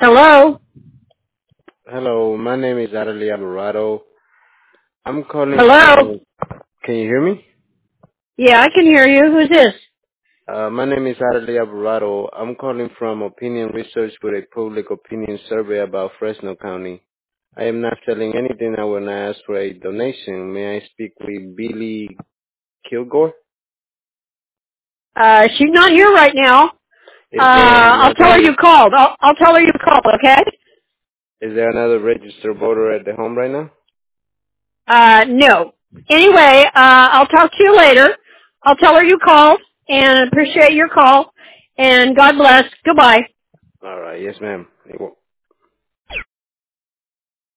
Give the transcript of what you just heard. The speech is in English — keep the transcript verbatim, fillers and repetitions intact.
Hello? Hello, my name is Adley Alvarado. I'm calling Hello? from. Can you hear me? Yeah, I can hear you. Who's this? Uh, my name is Adley Alvarado. I'm calling from Opinion Research with a public opinion survey about Fresno County. I am not selling anything. I will not ask for a donation. May I speak with Billy Kilgore? Uh, she's not here right now. Uh, Is there I'll tell her another? you called. I'll, I'll tell her you called, okay? Is there another registered voter at the home right now? Uh, no. Anyway, uh, I'll talk to you later. I'll tell her you called and appreciate your call. And God bless. Goodbye. All right. Yes, ma'am.